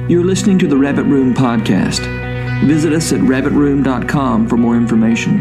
You're listening to the Rabbit Room podcast. Visit us at rabbitroom.com for more information.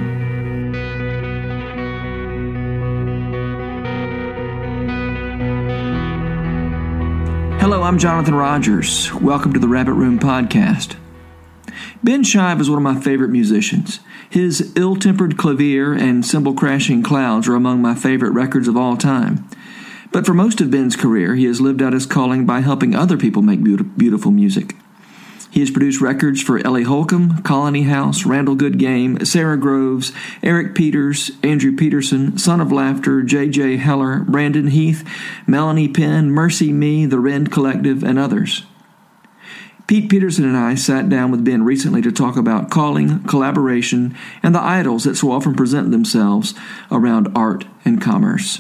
Hello, I'm Jonathan Rogers. Welcome to the Rabbit Room podcast. Ben Shive is one of my favorite musicians. His Ill-Tempered Clavier and Cymbal Crashing Clouds are among my favorite records of all time. But for most of Ben's career, he has lived out his calling by helping other people make beautiful music. He has produced records for Ellie Holcomb, Colony House, Randall Goodgame, Sarah Groves, Eric Peters, Andrew Peterson, Son of Laughter, J.J. Heller, Brandon Heath, Melanie Penn, Mercy Me, The Rend Collective, and others. Pete Peterson and I sat down with Ben recently to talk about calling, collaboration, and the idols that so often present themselves around art and commerce.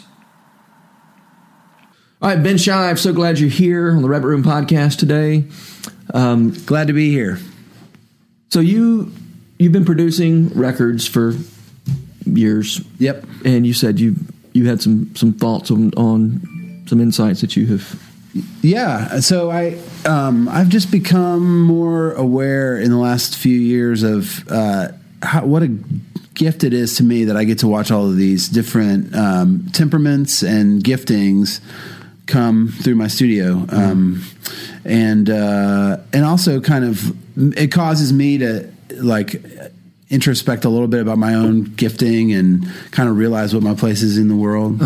All right, Ben Shive, so glad you're here on the Rabbit Room podcast today. Glad to be here. So you've been producing records for years. Yep. And you said you had some thoughts on some insights that you have. Yeah. So I've just become more aware in the last few years of what a gift it is to me that I get to watch all of these different temperaments and giftings come through my studio, and also kind of it causes me to like introspect a little bit about my own gifting and kind of realize what my place is in the world.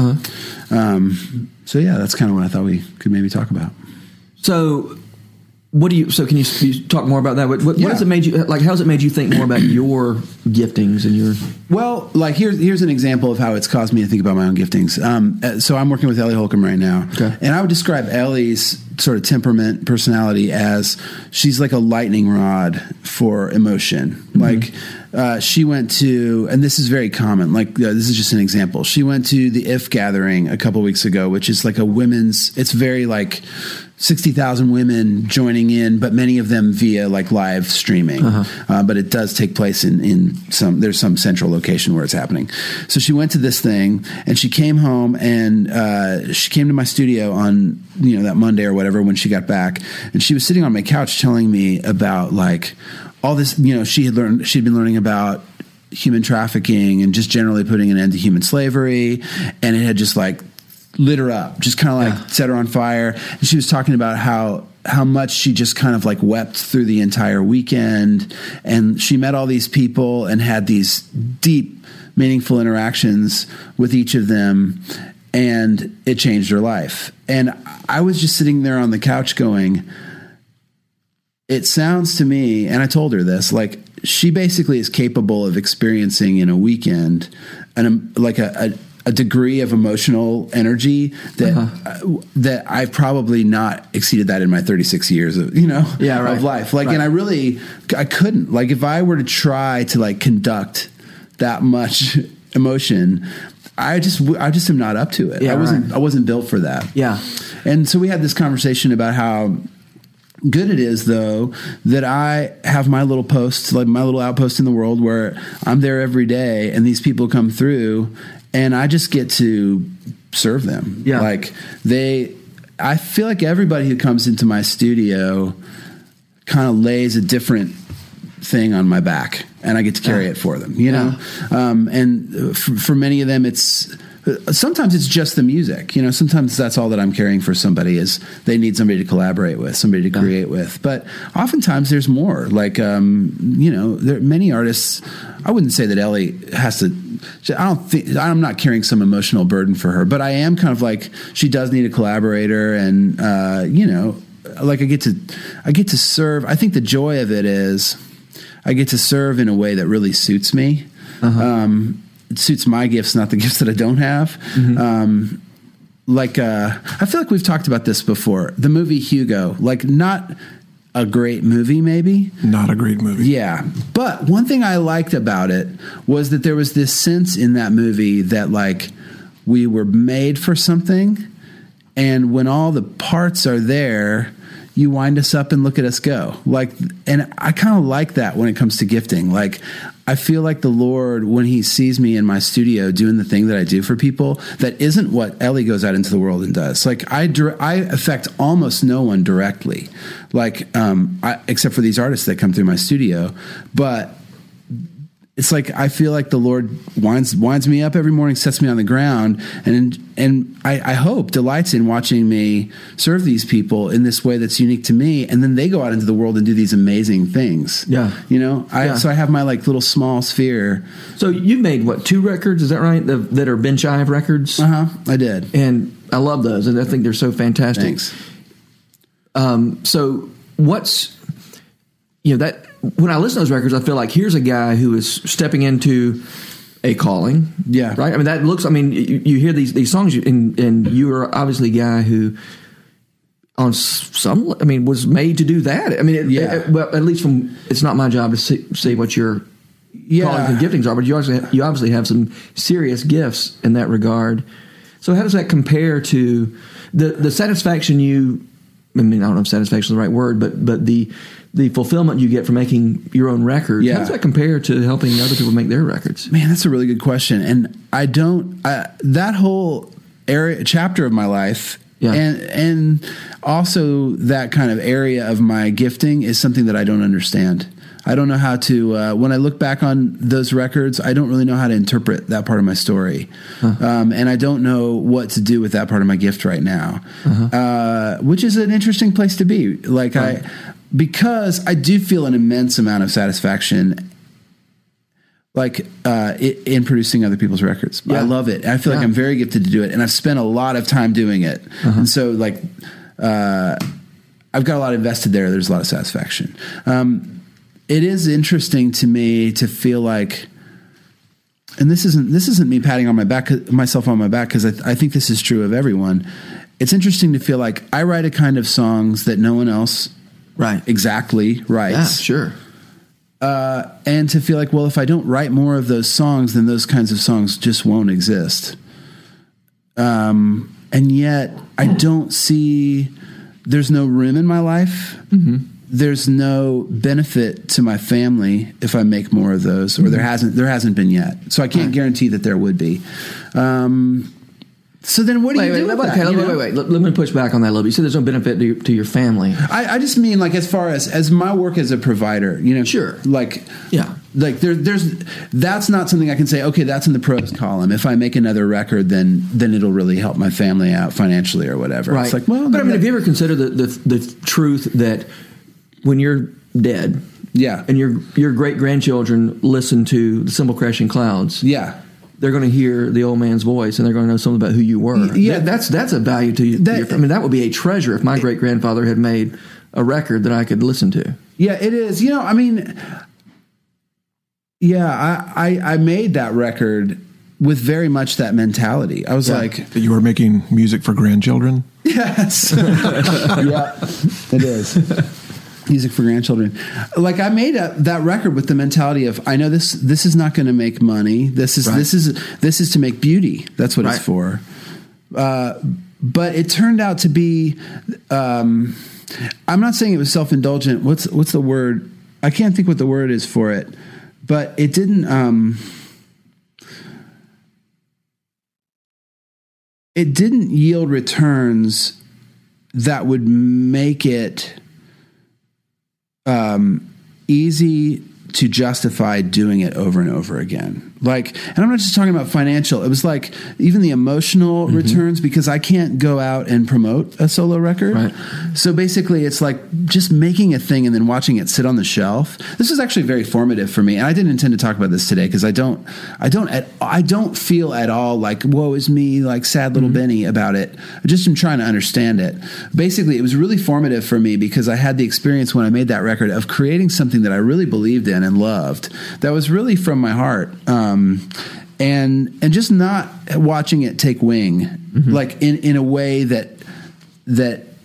So yeah, that's kind of what I thought we could maybe talk about. So can you talk more about that? What has it made you like? How's it made you think more about your giftings and your? Well, like here's an example of how it's caused me to think about my own giftings. So I'm working with Ellie Holcomb right now, and I would describe Ellie's sort of temperament, personality as she's like a lightning rod for emotion. Mm-hmm. Like she went to, and this is very common. Like this is just an example. She went to the IF gathering a couple weeks ago, which is like a women's. It's very like 60,000 women joining in, but many of them via like live streaming. But it does take place in there's some central location where it's happening. So she went to this thing and she came home and she came to my studio on, that Monday or whatever when she got back, and she was sitting on my couch telling me about like all this, she'd been learning about human trafficking and just generally putting an end to human slavery. And it had just like lit her up, just kind of like set her on fire. And she was talking about how much she just kind of like wept through the entire weekend. And she met all these people and had these deep, meaningful interactions with each of them. And it changed her life. And I was just sitting there on the couch going, it sounds to me, and I told her this, like she basically is capable of experiencing in a weekend a degree of emotional energy that I've probably not exceeded that in my 36 years of, of life. Like, and I couldn't, like, if I were to try to like conduct that much emotion, I just am not up to it. I wasn't built for that. Yeah. And so we had this conversation about how good it is, though, that I have my little posts, like my little outpost in the world where I'm there every day and these people come through and I just get to serve them. Yeah. Like I feel like everybody who comes into my studio kind of lays a different thing on my back and I get to carry it for them, know? And for many of them, sometimes it's just the music, sometimes that's all that I'm carrying for somebody is they need somebody to collaborate with, somebody to create with. But oftentimes there's more like, there are many artists. I wouldn't say that Ellie has to, I'm not carrying some emotional burden for her, but I am kind of like, she does need a collaborator and, like I get to serve. I think the joy of it is I get to serve in a way that really suits me. It suits my gifts, not the gifts that I don't have. Mm-hmm. I feel like we've talked about this before. The movie Hugo, like not a great movie, maybe. Not a great movie. Yeah. But one thing I liked about it was that there was this sense in that movie that like we were made for something. And when all the parts are there, you wind us up and look at us go. Like, and I kind of like that when it comes to gifting. Like, I feel like the Lord, when he sees me in my studio doing the thing that I do for people, that isn't what Ellie goes out into the world and does. Like, I affect almost no one directly, like, except for these artists that come through my studio. But it's like I feel like the Lord winds me up every morning, sets me on the ground, and I hope delights in watching me serve these people in this way that's unique to me, and then they go out into the world and do these amazing things. Yeah, you know. So I have my like little small sphere. So you made what, 2 records? Is that right? That are Ben Shive records? I did, and I love those, and I think they're so fantastic. Thanks. So what's that? When I listen to those records, I feel like here's a guy who is stepping into a calling. Yeah. Right? I mean, that looks, I mean, you hear these songs, and you are obviously a guy who, on some, I mean, was made to do that. I mean, well, at least from, it's not my job to see what your callings and giftings are, but you obviously have some serious gifts in that regard. So how does that compare to the satisfaction I mean, I don't know if satisfaction is the right word, but the fulfillment you get from making your own records, how does that compare to helping other people make their records? Man, that's a really good question. And that whole chapter of my life, and also that kind of area of my gifting is something that I don't understand. I don't know how to, when I look back on those records, I don't really know how to interpret that part of my story. And I don't know what to do with that part of my gift right now, which is an interesting place to be. Like because I do feel an immense amount of satisfaction, like in producing other people's records. I love it. I feel like I'm very gifted to do it, and I've spent a lot of time doing it. And so, like, I've got a lot invested there. There's a lot of satisfaction. It is interesting to me to feel like, and this isn't me patting on myself on my back, because I think this is true of everyone. It's interesting to feel like I write a kind of songs that no one else exactly writes. Yeah, sure. And to feel like, well, if I don't write more of those songs, then those kinds of songs just won't exist. And yet I don't see, there's no room in my life. There's no benefit to my family if I make more of those, or there hasn't been yet. So I can't guarantee that there would be. So then what do you do with that? Wait. Let me push back on that a little bit. You said there's no benefit to your family. I just mean, like, as far as my work as a provider, Sure. Like, like there's that's not something I can say, okay, that's in the pros column. If I make another record, then it'll really help my family out financially or whatever. Right. It's like, well, but I mean, have you ever considered the truth that when you're dead, and your great grandchildren listen to the Cymbal Crashing Clouds, they're going to hear the old man's voice, and they're going to know something about who you were. Yeah, that's a value to you. I mean, that would be a treasure if my great grandfather had made a record that I could listen to. Yeah, it is. I mean, I made that record with very much that mentality. I was like, you were making music for grandchildren. Yes, it is. Music for grandchildren. Like, I made that record with the mentality of, I know this is not going to make money. This is to make beauty. That's what it's for. But it turned out to be. I'm not saying it was self-indulgent. What's the word? I can't think what the word is for it. But it didn't. It didn't yield returns that would make it easy to justify doing it over and over again. Like, and I'm not just talking about financial. It was like even the emotional returns, because I can't go out and promote a solo record. Right. So basically it's like just making a thing and then watching it sit on the shelf. This was actually very formative for me. And I didn't intend to talk about this today, because I don't feel at all like, woe is me, like sad little Benny about it. I just am trying to understand it. Basically, it was really formative for me because I had the experience when I made that record of creating something that I really believed in and loved, that was really from my heart. And just not watching it take wing, like in a way that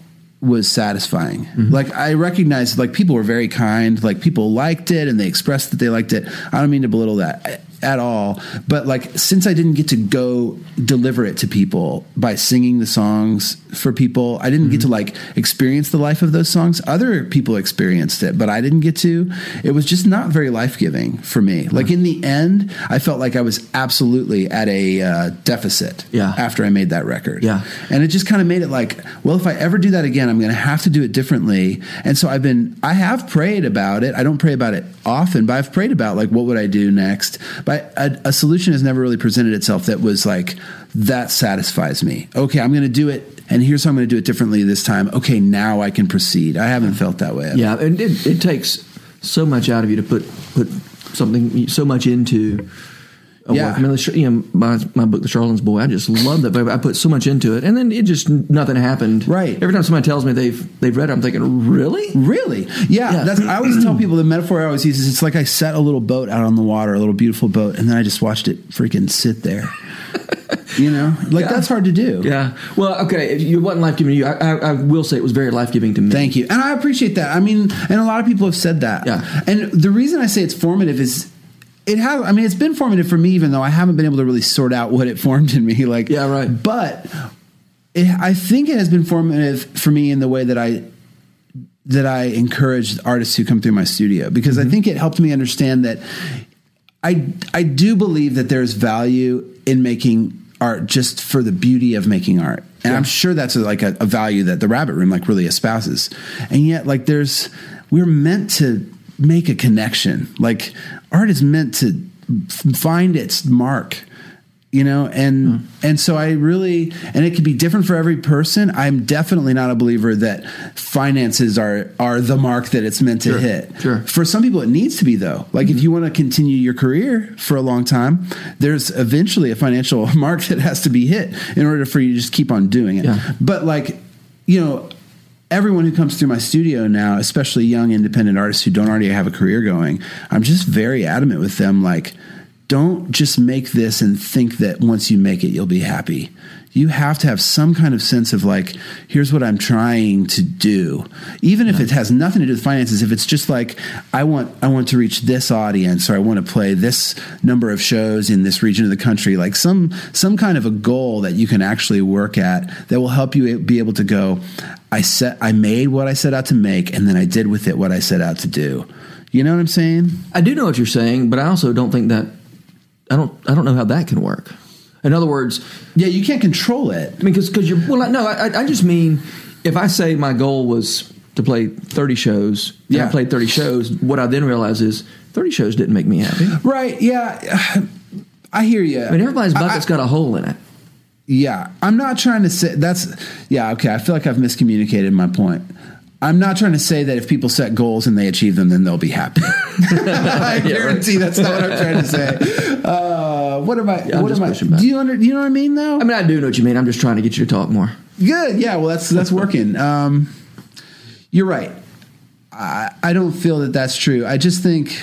was satisfying. Like I recognized like people were very kind, like people liked it and they expressed that they liked it. I don't mean to belittle that at all, but like since I didn't get to go deliver it to people by singing the songs for people, I didn't get to like experience the life of those songs. Other people experienced it, but I didn't get to. It was just not very life-giving for me. Like in the end, I felt like I was absolutely at a deficit after I made that record. And it just kind of made it like, well, if I ever do that again, I'm going to have to do it differently. And so I have prayed about it. I don't pray about it often, but I've prayed about like, what would I do next? But a solution has never really presented itself that was like, that satisfies me. Okay, I'm going to do it, and here's how I'm going to do it differently this time. Okay, now I can proceed. I haven't felt that way. Yeah, and it takes so much out of you to put something so much into a work. I mean, my book, The Charlatan's Boy, I just love that book. I put so much into it, and then it just nothing happened. Right. Every time somebody tells me they've read it, I'm thinking, really? Yeah. I always tell people the metaphor I always use is it's like I set a little boat out on the water, a little beautiful boat, and then I just watched it freaking sit there. You know, like that's hard to do. Yeah. Well, okay. It wasn't life-giving to you. I will say it was very life-giving to me. Thank you. And I appreciate that. I mean, and a lot of people have said that. Yeah. And the reason I say it's formative is it's been formative for me, even though I haven't been able to really sort out what it formed in me. Like, yeah, right. But I think it has been formative for me in the way that I encouraged artists who come through my studio, because I think it helped me understand that I do believe that there's value in making art just for the beauty of making art. And I'm sure that's a value that the Rabbit Room like really espouses. And yet like we're meant to make a connection. Like art is meant to find its mark, you know, and so I really, and it could be different for every person. I'm definitely not a believer that finances are the mark that it's meant to hit. Sure. For some people it needs to be, though. Like if you want to continue your career for a long time, there's eventually a financial mark that has to be hit in order for you to just keep on doing it. Yeah. But like, you know, everyone who comes through my studio now, especially young independent artists who don't already have a career going, I'm just very adamant with them. Like, don't just make this and think that once you make it, you'll be happy. You have to have some kind of sense of like, here's what I'm trying to do. Even if it has nothing to do with finances, if it's just like, I want to reach this audience, or I want to play this number of shows in this region of the country, like some kind of a goal that you can actually work at that will help you be able to go, I made what I set out to make, and then I did with it what I set out to do. You know what I'm saying? I do know what you're saying, but I also don't think that, I don't know how that can work. In other words, yeah, you can't control it. I mean, because you're, well, no, I just mean, if I say my goal was to play 30 shows, and I played 30 shows, what I then realize is 30 shows didn't make me happy. Right, yeah. I hear you. I mean, everybody's bucket's got a hole in it. Yeah, I'm not trying to say okay, I feel like I've miscommunicated my point. I'm not trying to say that if people set goals and they achieve them, then they'll be happy. I guarantee that's not what I'm trying to say. What am I? Do you know what I mean, though? I mean, I do know what you mean. I'm just trying to get you to talk more. Good. Yeah. Well, that's working. You're right. I don't feel that that's true. I just think.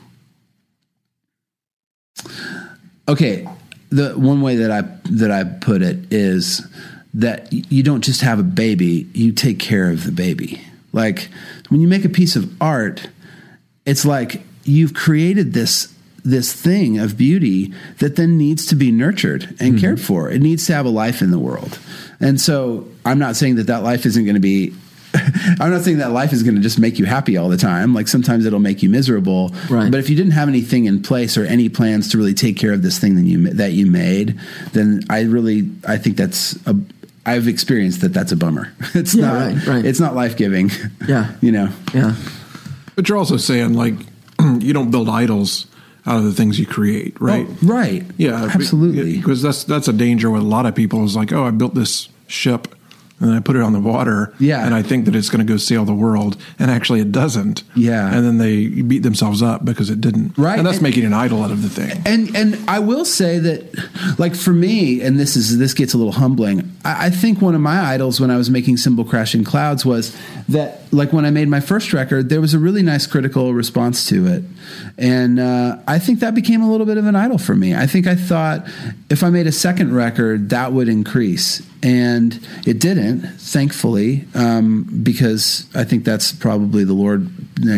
Okay, the one way that I put it is that you don't just have a baby; you take care of the baby. Like when you make a piece of art, it's like you've created this thing of beauty that then needs to be nurtured and cared for. It needs to have a life in the world. And so I'm not saying that life isn't going to be, I'm not saying that life is going to just make you happy all the time. Like sometimes it'll make you miserable. Right. But if you didn't have anything in place or any plans to really take care of this thing that you made, then I think I've experienced that's a bummer. It's it's not life-giving. Yeah. You know? Yeah. But you're also saying like, you don't build idols out of the things you create, right? Oh, right. Yeah, absolutely. Because that's a danger with a lot of people is like, oh, I built this ship and I put it on the water, and I think that it's going to go sail the world, and actually it doesn't. Yeah. And then they beat themselves up because it didn't. Right. And that's making an idol out of the thing. And I will say that, like for me, and this gets a little humbling, I think one of my idols when I was making Cymbal Crashing Clouds was that like when I made my first record, there was a really nice critical response to it. And I think that became a little bit of an idol for me. I think I thought if I made a second record, that would increase. And it didn't, thankfully, because I think that's probably the Lord,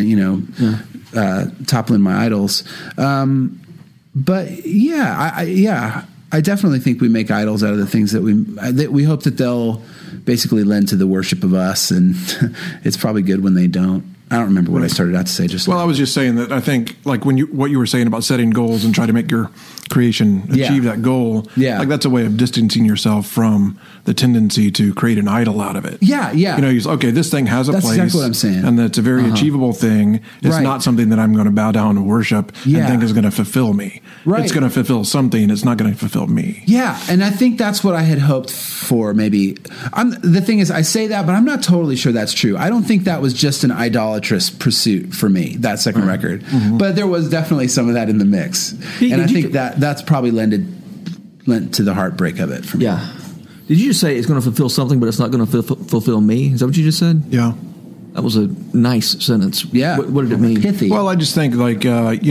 toppling my idols. But yeah, I definitely think we make idols out of the things that we hope that they'll basically lend to the worship of us, and it's probably good when they don't. I don't remember what I started out to say just now. I was just saying that I think like what you were saying about setting goals and try to make your creation achieve that goal, like that's a way of distancing yourself from the tendency to create an idol out of it. Yeah. Okay, this thing has a place. That's exactly what I'm saying. And that's a very achievable thing. It's not something that I'm going to bow down and worship and think is going to fulfill me. Right. It's going to fulfill something. It's not going to fulfill me. Yeah, and I think that's what I had hoped for. Maybe the thing is, I say that, but I'm not totally sure that's true. I don't think that was just an idolatrous pursuit for me, that second record. Mm-hmm. But there was definitely some of that in the mix, and I think that's probably lent to the heartbreak of it for me. Yeah. Did you just say it's going to fulfill something, but it's not going to fulfill me? Is that what you just said? Yeah. That was a nice sentence. Yeah. What did it mean? Pithy. Well, I just think like,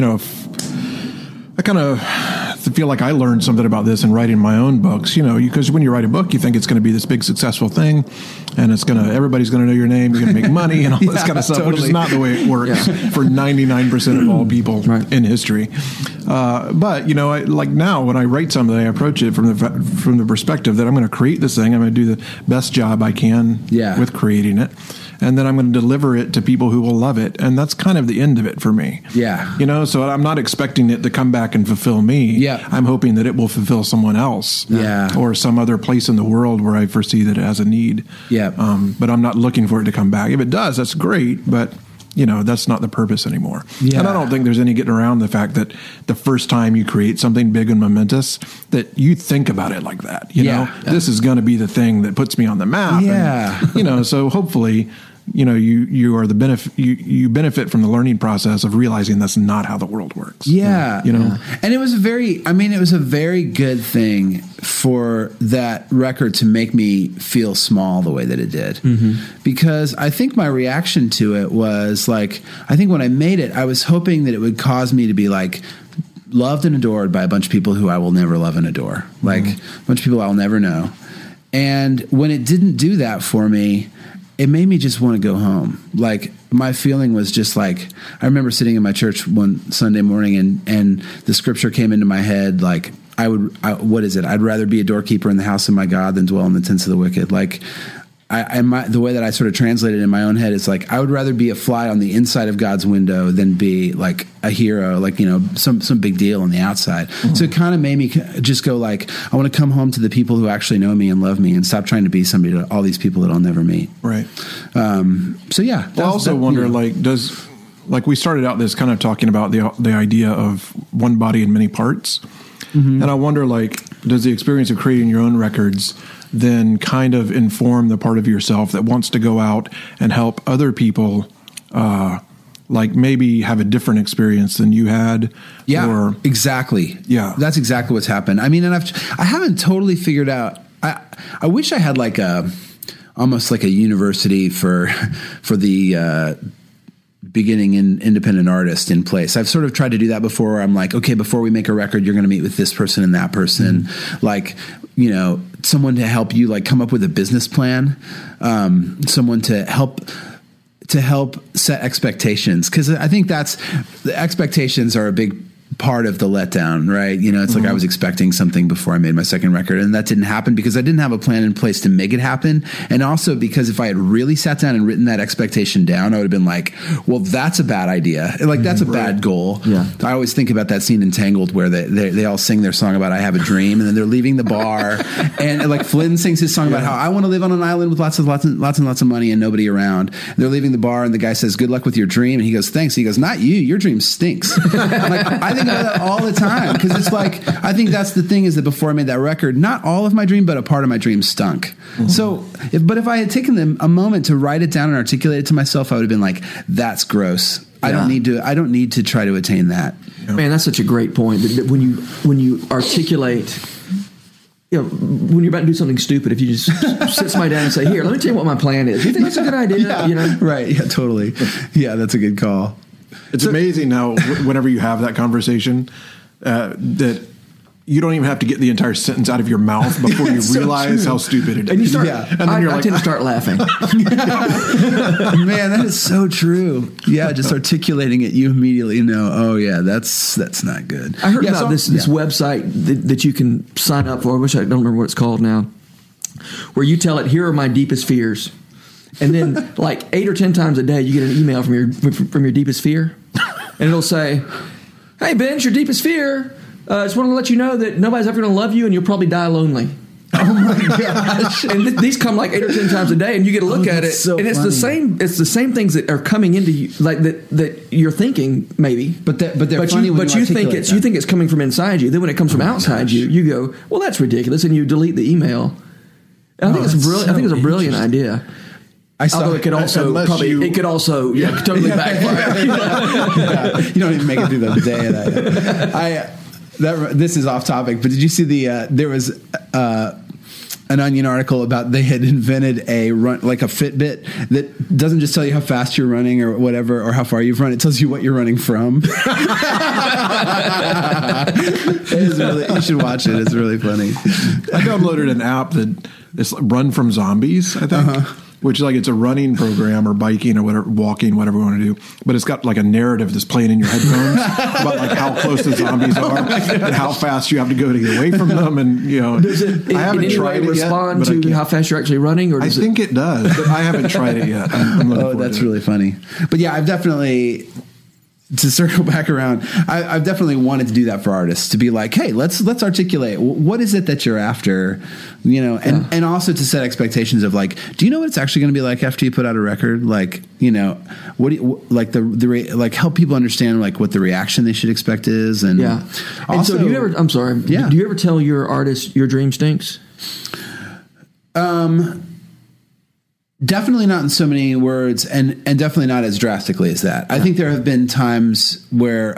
I kind of feel like I learned something about this in writing my own books, because when you write a book, you think it's going to be this big successful thing and everybody's going to know your name, you're going to make money and all this kind of stuff, totally. Which is not the way it works for 99% of all people in history. But, like now when I write something, I approach it from the perspective that I'm going to create this thing. I'm going to do the best job I can with creating it. And then I'm going to deliver it to people who will love it. And that's kind of the end of it for me. Yeah. So I'm not expecting it to come back and fulfill me. Yeah. I'm hoping that it will fulfill someone else. Yeah. Or some other place in the world where I foresee that it has a need. Yeah. But I'm not looking for it to come back. If it does, that's great. But, that's not the purpose anymore. Yeah. And I don't think there's any getting around the fact that the first time you create something big and momentous, that you think about it like that. This is going to be the thing that puts me on the map. Yeah. And, so hopefully, you are the benefit. You benefit from the learning process of realizing that's not how the world works. Yeah, and it was a very good thing for that record to make me feel small the way that it did, because I think my reaction to it was like, I think when I made it, I was hoping that it would cause me to be like loved and adored by a bunch of people who I will never love and adore, like a bunch of people I'll never know. And when it didn't do that for me, it made me just want to go home. Like, my feeling was just like, I remember sitting in my church one Sunday morning and the scripture came into my head, like, what is it? I'd rather be a doorkeeper in the house of my God than dwell in the tents of the wicked. Like, the way that I sort of translated it in my own head is like, I would rather be a fly on the inside of God's window than be like a hero, like, some big deal on the outside. Mm-hmm. So it kind of made me just go like, I want to come home to the people who actually know me and love me and stop trying to be somebody to all these people that I'll never meet. Right. So yeah. I also wonder, we started out this kind of talking about the idea of one body in many parts. Mm-hmm. And I wonder, does the experience of creating your own records then kind of inform the part of yourself that wants to go out and help other people, maybe have a different experience than you had? Yeah, exactly. Yeah, that's exactly what's happened. I mean, and I haven't totally figured out. I wish I had almost like a university for the beginning independent artist in place. I've sort of tried to do that before, where I'm like, okay, before we make a record, you're going to meet with this person and that person. Mm-hmm. Someone to help you come up with a business plan, someone to help set expectations. 'Cause I think the expectations are a big part of the letdown, right? It's like I was expecting something before I made my second record, and that didn't happen because I didn't have a plan in place to make it happen. And also because if I had really sat down and written that expectation down, I would have been like, well, that's a bad idea. That's a bad goal. Yeah. I always think about that scene in Tangled where they all sing their song about I have a dream, and then they're leaving the bar and Flynn sings his song about how I want to live on an island with lots of money and nobody around. And they're leaving the bar and the guy says, good luck with your dream. And he goes, thanks. He goes, not you. Your dream stinks. I think about that all the time, because it's I think that's the thing, is that before I made that record, not all of my dream, but a part of my dream stunk. Mm-hmm. So, if I had taken a moment to write it down and articulate it to myself, I would have been like, that's gross. Yeah. I don't need to try to attain that. Man, that's such a great point. That when you articulate when you're about to do something stupid, if you just sit somebody down and say, "Here, let me tell you what my plan is. You think that's a good idea?" Right? Yeah, totally. Yeah, that's a good call. It's amazing how whenever you have that conversation, that you don't even have to get the entire sentence out of your mouth before you realize how stupid it is. And you start, and then I tend to start laughing. Man, that is so true. Yeah, just articulating it, you immediately know, oh yeah, that's not good. I heard about this website that you can sign up for. I wish I don't remember what it's called now, where you tell it, here are my deepest fears. And then like 8 or 10 times a day, you get an email from your deepest fear. And it'll say, "Hey, Ben, it's your deepest fear. Just wanted to let you know that nobody's ever going to love you and you'll probably die lonely." Oh my gosh! And these come like 8 or 10 times a day, and you get to look at it, so and it's funny. the same. It's the same things that are coming into you, like that you're thinking maybe, but they're funny. But you think it's coming from inside you. Then when it comes from outside you, you go, "Well, that's ridiculous," and you delete the email. And I think it's brilliant. I think it's a brilliant idea. Although it could also totally backfire. You don't even make it through the day of that. This is off topic, but did you see there was an Onion article about they had invented a Fitbit that doesn't just tell you how fast you're running or whatever or how far you've run. It tells you what you're running from. You should watch it. It's really funny. I downloaded an app that is Run from Zombies, I think. Which is like it's a running program or biking or whatever, walking, whatever you want to do. But it's got like a narrative that's playing in your headphones about like how close the zombies are and how fast you have to go to get away from them. And does it I haven't tried it respond yet, to how fast you're actually running? Or I think it does, but I haven't tried it yet. I'm looking forward that's to it. really funny. But yeah, I've definitely. To circle back around, I've definitely wanted to do that for artists, to be like, hey, let's articulate what is it that you're after, and also to set expectations of like, do you know what it's actually going to be like after you put out a record? Like, what do you, like like help people understand like what the reaction they should expect is, and Also, and so do you ever? I'm sorry. Yeah. Do you ever tell your artist your dream stinks? Definitely not in so many words, and definitely not as drastically as that. I think there have been times where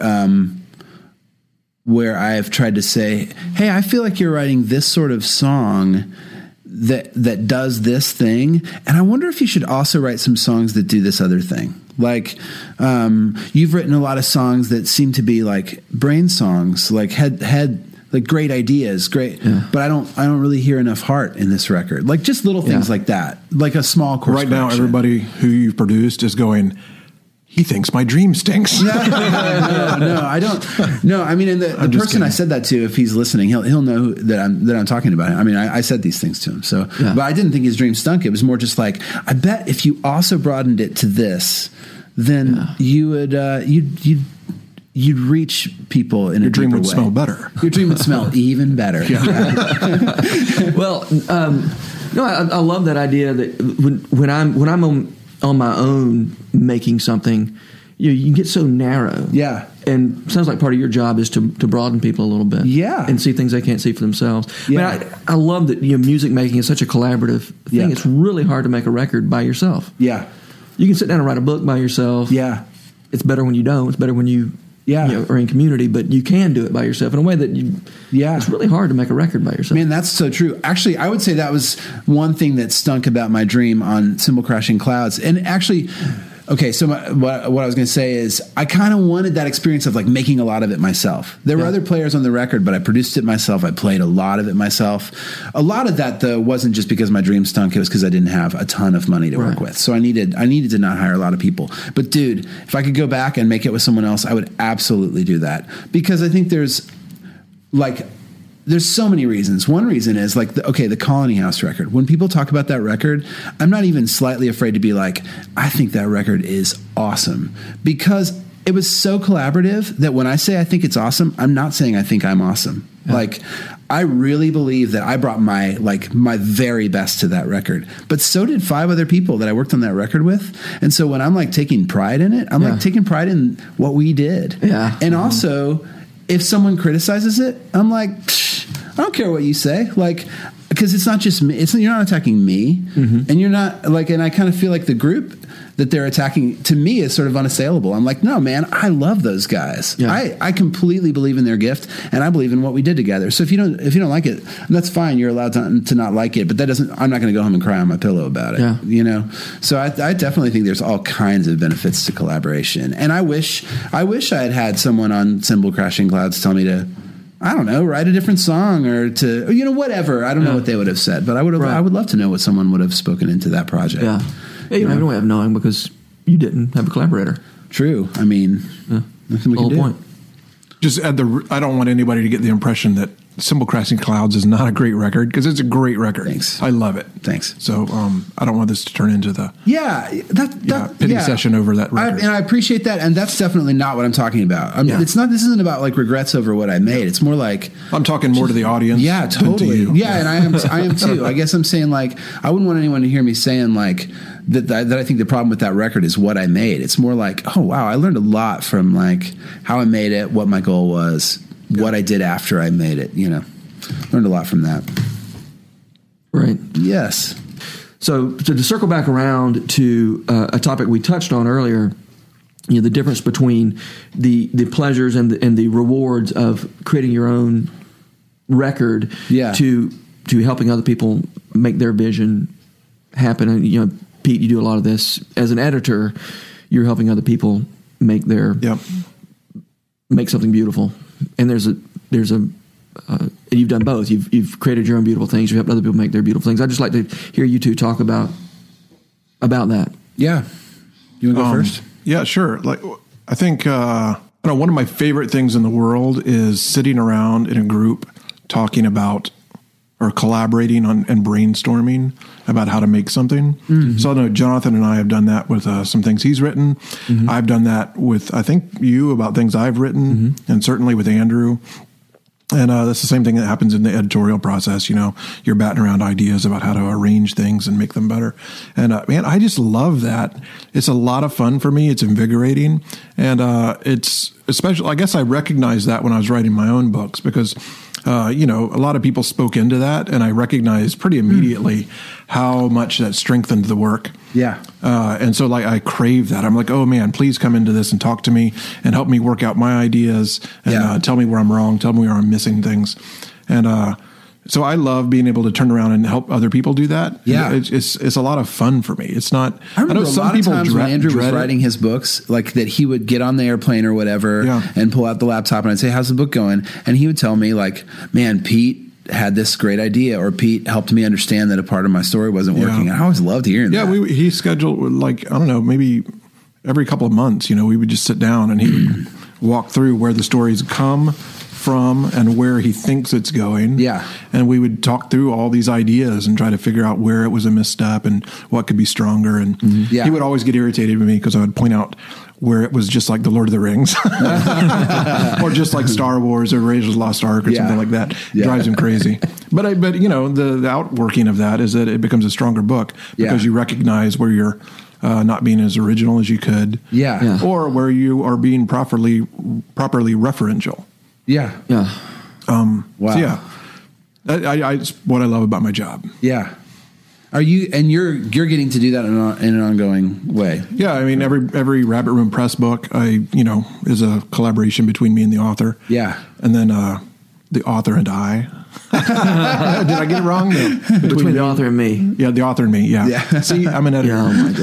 I have tried to say, "Hey, I feel like you're writing this sort of song that does this thing, and I wonder if you should also write some songs that do this other thing." Like you've written a lot of songs that seem to be like brain songs, like head. Like great ideas, great, but I don't really hear enough heart in this record. Like just little things like that, like a small course. Right now, everybody who you've produced is going, he thinks my dream stinks. No, I don't. No, I mean, and the person kidding. I said that to, if he's listening, he'll know that I'm talking about him. I mean, I said these things to him. So, but I didn't think his dream stunk. It was more just like, I bet if you also broadened it to this, then you would you'd reach people in your a dream would way. Smell better. Your dream would smell even better. Well, I love that idea that when I'm on my own making something, you can get so narrow. Yeah. And it sounds like part of your job is to broaden people a little bit. Yeah. And see things they can't see for themselves. Yeah. I love that music making is such a collaborative thing. Yeah. It's really hard to make a record by yourself. Yeah. You can sit down and write a book by yourself. Yeah. It's better when you don't. It's better when you are in community, but you can do it by yourself in a way that it's really hard to make a record by yourself. Man, that's so true. Actually, I would say that was one thing that stunk about my dream on Cymbal Crashing Clouds. And actually, okay, so what I was going to say is I kind of wanted that experience of like making a lot of it myself. There were other players on the record, but I produced it myself. I played a lot of it myself. A lot of that, though, wasn't just because my dream stunk. It was because I didn't have a ton of money to work with. So I needed to not hire a lot of people. But dude, if I could go back and make it with someone else, I would absolutely do that. Because I think there's so many reasons. One reason is like, the Colony House record. When people talk about that record, I'm not even slightly afraid to be like, I think that record is awesome. Because it was so collaborative that when I say I think it's awesome, I'm not saying I think I'm awesome. Yeah. Like, I really believe that I brought my very best to that record. But so did 5 other people that I worked on that record with. And so when I'm like taking pride in it, I'm like taking pride in what we did. Yeah. And also, if someone criticizes it, I'm like, I don't care what you say. Like, because it's not just me. You're not attacking me. Mm-hmm. And you're not like, and I kind of feel like the group that they're attacking, to me, is sort of unassailable. I'm like, no, man, I love those guys. Yeah. I completely believe in their gift, and I believe in what we did together. So if you don't like it, that's fine. You're allowed to not like it, but that doesn't. I'm not going to go home and cry on my pillow about it. Yeah. So I definitely think there's all kinds of benefits to collaboration, and I wish I had someone on Cymbal Crashing Clouds tell me to, I don't know, write a different song or to, whatever. I don't know what they would have said, but I would love to know what someone would have spoken into that project. Yeah. You don't have no way of knowing because you didn't have a collaborator. True. I mean, nothing we can do. Point. Just I don't want anybody to get the impression that Cymbal Crashing Clouds is not a great record, because it's a great record. Thanks. I love it. Thanks. So I don't want this to turn into the pity session over that record. And I appreciate that, and that's definitely not what I'm talking about. This isn't about like regrets over what I made. It's more like I'm talking more to the audience. Yeah, totally. To you. Yeah, and I am too. I guess I'm saying, like, I wouldn't want anyone to hear me saying like that I think the problem with that record is what I made. It's more like, oh wow, I learned a lot from like how I made it, what my goal was, what I did after I made it. Learned a lot from that. Right. Yes. So to circle back around to a topic we touched on earlier, the difference between the pleasures and the rewards of creating your own record to helping other people make their vision happen. And Pete, you do a lot of this as an editor. You're helping other people make make something beautiful. And there's a you've done both. You've created your own beautiful things. You've helped other people make their beautiful things. I'd just like to hear you two talk about that. Yeah. You want to go first? Yeah, sure. Like, I think one of my favorite things in the world is sitting around in a group talking about or collaborating on and brainstorming about how to make something. Mm-hmm. So I know Jonathan and I have done that with some things he's written. Mm-hmm. I've done that with, I think, you about things I've written, and certainly with Andrew. And that's the same thing that happens in the editorial process. You're batting around ideas about how to arrange things and make them better. And man, I just love that. It's a lot of fun for me. It's invigorating. And it's especially, I guess I recognized that when I was writing my own books, because a lot of people spoke into that, and I recognized pretty immediately how much that strengthened the work. Yeah. And so I crave that. I'm like, oh man, please come into this and talk to me and help me work out my ideas and tell me where I'm wrong, tell me where I'm missing things. And so I love being able to turn around and help other people do that. Yeah. It's a lot of fun for me. It's not, I know some lot people of times when Andrew was writing it. His books, like that he would get on the airplane or whatever and pull out the laptop, and I'd say, how's the book going? And he would tell me like, man, Pete had this great idea, or Pete helped me understand that a part of my story wasn't working. I always loved hearing that. Yeah, he scheduled maybe every couple of months, we would just sit down and he would walk through where the stories come from and where he thinks it's going. Yeah. And we would talk through all these ideas and try to figure out where it was a misstep and what could be stronger. And he would always get irritated with me because I would point out where it was just like the Lord of the Rings or just like Star Wars or Raiders of the Lost Ark or something like that. It drives him crazy. But the outworking of that is that it becomes a stronger book because you recognize where you're not being as original as you could. Yeah. Or where you are being properly referential. Yeah. Yeah. Wow. So it's what I love about my job. Yeah. Are you, and you're getting to do that in an ongoing way? Yeah. I mean, every Rabbit Room Press book, is a collaboration between me and the author. Yeah. And then, the author and I. Did I get it wrong? No. Between the author and me. Yeah, the author and me. Yeah. See, I'm an editor. Oh my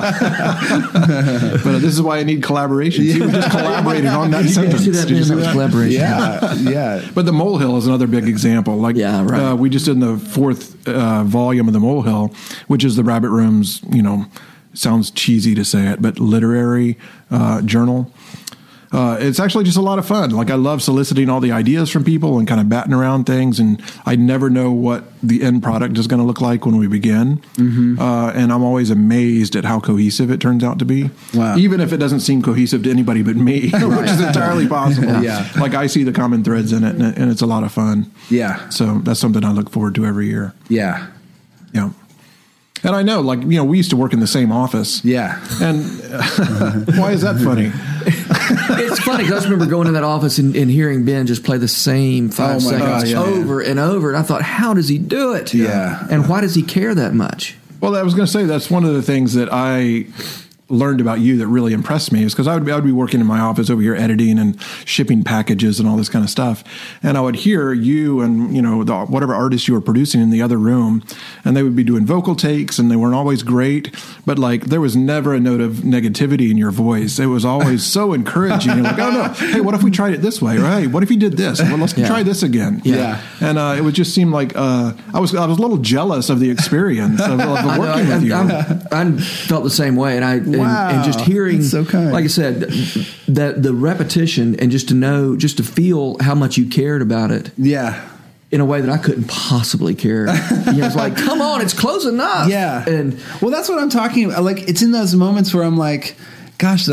goodness. But this is why I need collaboration. See, we're just collaborating on that sentence. See that was collaboration. Yeah. But the Molehill is another big example. Like, we just did the 4th volume of the Molehill, which is the Rabbit Room's, sounds cheesy to say it, but literary journal. It's actually just a lot of fun. Like, I love soliciting all the ideas from people and kind of batting around things, and I never know what the end product is going to look like when we begin. Mm-hmm. And I'm always amazed at how cohesive it turns out to be. Wow. Even if it doesn't seem cohesive to anybody but me, which is entirely possible. Like, I see the common threads in it, and it's a lot of fun. Yeah. So that's something I look forward to every year. Yeah. Yeah. And I know, we used to work in the same office. Yeah. And why is that funny? It's funny because I just remember going in that office and hearing Ben just play the same 5 seconds over and over. And I thought, how does he do it? Yeah. And why does he care that much? Well, I was going to say that's one of the things that I learned about you that really impressed me is because I would be working in my office over here editing and shipping packages and all this kind of stuff. And I would hear you and, whatever artist you were producing in the other room, and they would be doing vocal takes and they weren't always great, but like there was never a note of negativity in your voice. It was always so encouraging. You're like, oh no, hey, what if we tried it this way? Or hey, what if you did this? Well, let's try this again. Yeah. And it would just seem like I was a little jealous of the experience of working with you. I felt the same way, and just hearing, so kind. Like I said, that the repetition and just to feel how much you cared about it. Yeah. In a way that I couldn't possibly care. It's like, come on, it's close enough. Yeah. And that's what I'm talking about. Like, it's in those moments where I'm like, gosh,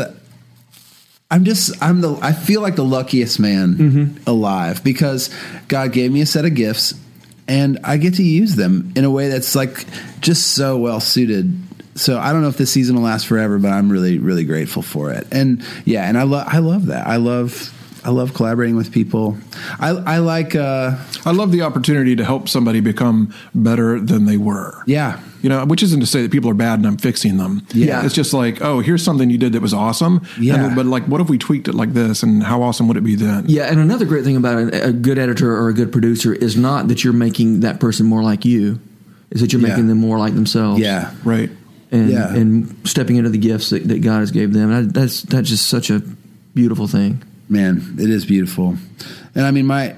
I feel like the luckiest man alive, because God gave me a set of gifts and I get to use them in a way that's like just so well suited. So I don't know if this season will last forever, but I'm really, really grateful for it. And and I love that. I love collaborating with people. I love the opportunity to help somebody become better than they were. Yeah. Which isn't to say that people are bad and I'm fixing them. Yeah. It's just like, oh, here's something you did that was awesome. Yeah. But like, what if we tweaked it like this, and how awesome would it be then? Yeah. And another great thing about a good editor or a good producer is not that you're making that person more like you, is that you're making them more like themselves. Yeah. Right. And stepping into the gifts that God has gave them. And that's just such a beautiful thing. Man, it is beautiful. And I mean, my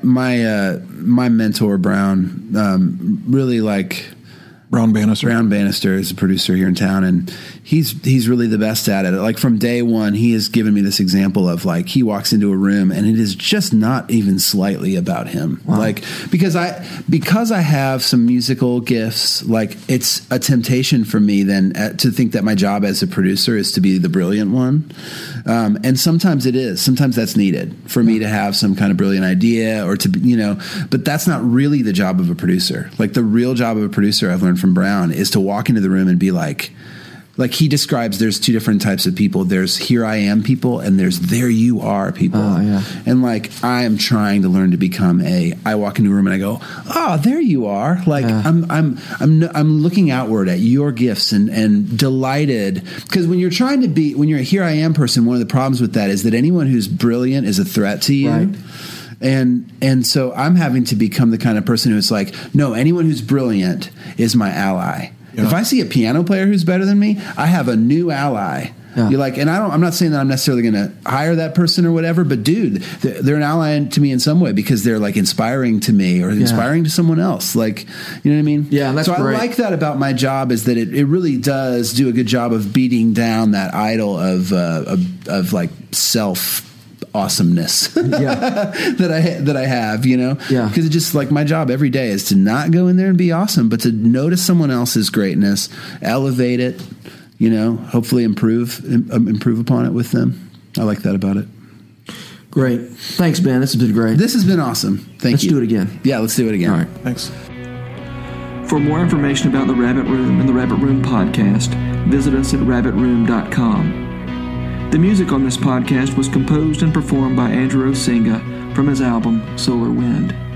mentor, Brown, really like Brown Bannister is a producer here in town, and he's really the best at it. Like from day one, he has given me this example of like he walks into a room and it is just not even slightly about him. Wow. Like because I have some musical gifts, like it's a temptation for me then to think that my job as a producer is to be the brilliant one, and sometimes it is. Sometimes that's needed for me to have some kind of brilliant idea or to but that's not really the job of a producer. Like the real job of a producer, I've learned from Brown, is to walk into the room and be like he describes, there's two different types of people. There's here I am people, and there's there you are people. Oh, yeah. And like I am trying to learn to become I walk into a room and I go, oh, there you are. Like I'm looking outward at your gifts and delighted, because when you're a here I am person, one of the problems with that is that anyone who's brilliant is a threat to you. Right. And so I'm having to become the kind of person who's like, no, anyone who's brilliant is my ally. Yeah. If I see a piano player who's better than me, I have a new ally. Yeah. You're like, and I'm not saying that I'm necessarily going to hire that person or whatever, but dude, they're an ally to me in some way because they're like inspiring to me or inspiring to someone else. Like, you know what I mean? Yeah, that's so great. I like that about my job, is that it really does do a good job of beating down that idol of like self awesomeness that I have, because it's just like my job every day is to not go in there and be awesome, but to notice someone else's greatness, elevate it, hopefully improve upon it with them. I like that about it. Great. Thanks, Ben. This has been great. This has been awesome. Thank you. Let's do it again. Yeah, let's do it again. All right. Thanks. For more information about the Rabbit Room and the Rabbit Room podcast, visit us at rabbitroom.com. The music on this podcast was composed and performed by Andrew Osinga from his album Solar Wind.